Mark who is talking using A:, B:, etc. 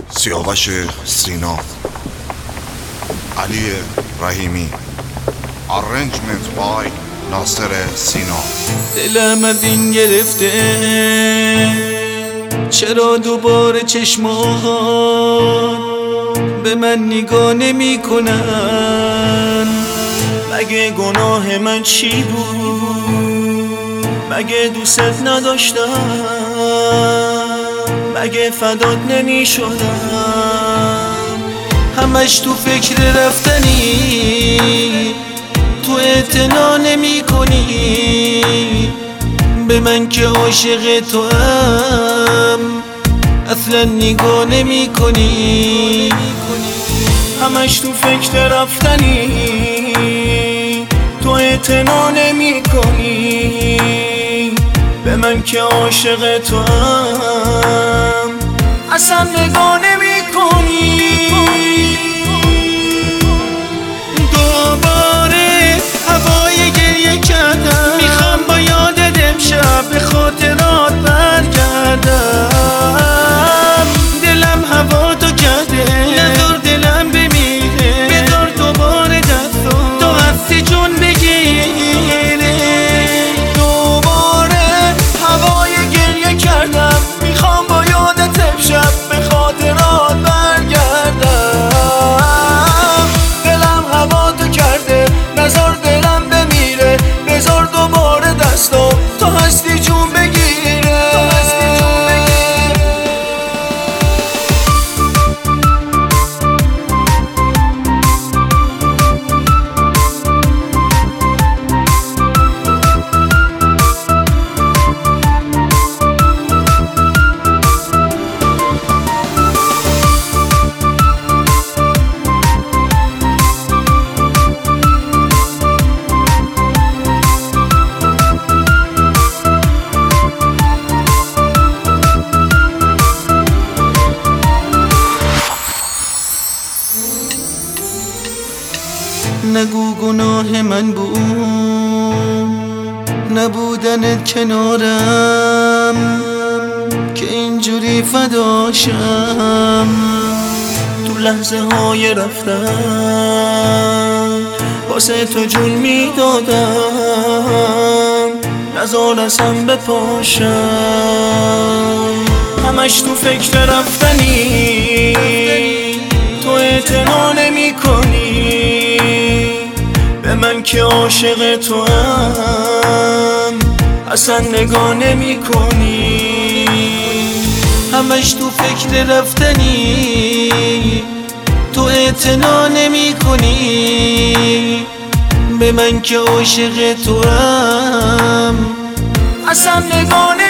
A: سیاوش سینا، علی رحیمی، آرنجمنت بای ناصر سینا.
B: دلم از این گرفته چرا دوباره چشمان به من نگاه نمی کنن؟ مگه گناه من چی بود؟ مگه دوست نداشتم؟ مگه فدات نمی شدم؟ همش تو فکر رفتنی، تو اعتنا نمی کنی به من که عاشق تو هم اصلا نگاه نمی کنی. همش تو فکر رفتنی، تو اعتنا نمی کنی به من که عاشق تو هم اصلا نگاه نمی کنی. دوباره هوای گریه کردم، میخوام با یادت امشب به خاطرات برگردم. دلم هوا تو کرده، نذار دلم بمیره، بذار دوباره دستو تو هستی جون بگیره. دوباره هوای گریه کردم، میخوام با یادت امشب به خاطرات برگردم. دلم هوا تو کرده، نذار دلم بمیره، بذار دوباره دستو تو هستی جون بگیره. نگو گناه من بود نبودنت کنارم، که اینجوری فداشم. تو لحظه های رفتم واسه تو جون میدادم، نذار اصلا بپاشم. همش تو فکر رفتنی، تو اعتنا نمی کنی به من که عاشق تو هم اصلا نگاه نمی کنی. همش تو فکر رفتنی، تو اعتنا نمی کنی به من که عاشق تو هم اصلا نگاه